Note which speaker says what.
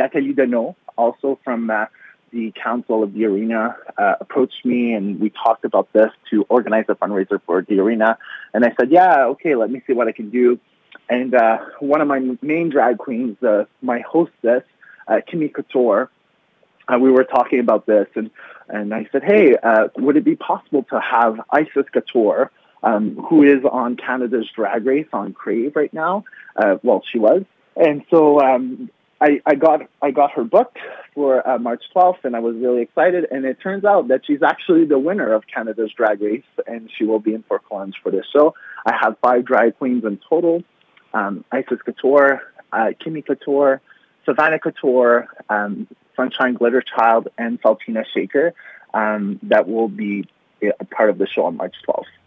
Speaker 1: Nathalie Deneau, also from the Council of the Arena, approached me, and we talked about this to organize a fundraiser for the Arena. And I said, yeah, okay, let me see what I can do. And one of my main drag queens, my hostess, Kimmy Couture, we were talking about this, and I said, hey, would it be possible to have Isis Couture, who is on Canada's Drag Race on Crave right now? Well, she was. And so I got her booked for March 12th, and I was really excited. And it turns out that she's actually the winner of Canada's Drag Race, and she will be in Fort Collins for this show. I have 5 drag queens in total: Isis Couture, Kimmy Couture, Savannah Couture, Sunshine Glitter Child, and Saltina Shaker that will be a part of the show on March 12th.